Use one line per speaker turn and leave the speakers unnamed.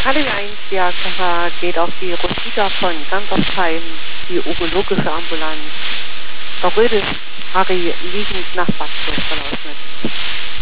Halle 1 GmbH geht auf die Rosita von Gandersheim, die urologische Ambulanz. Frau Rödes, Harry liegend nach Bad Lausnitz.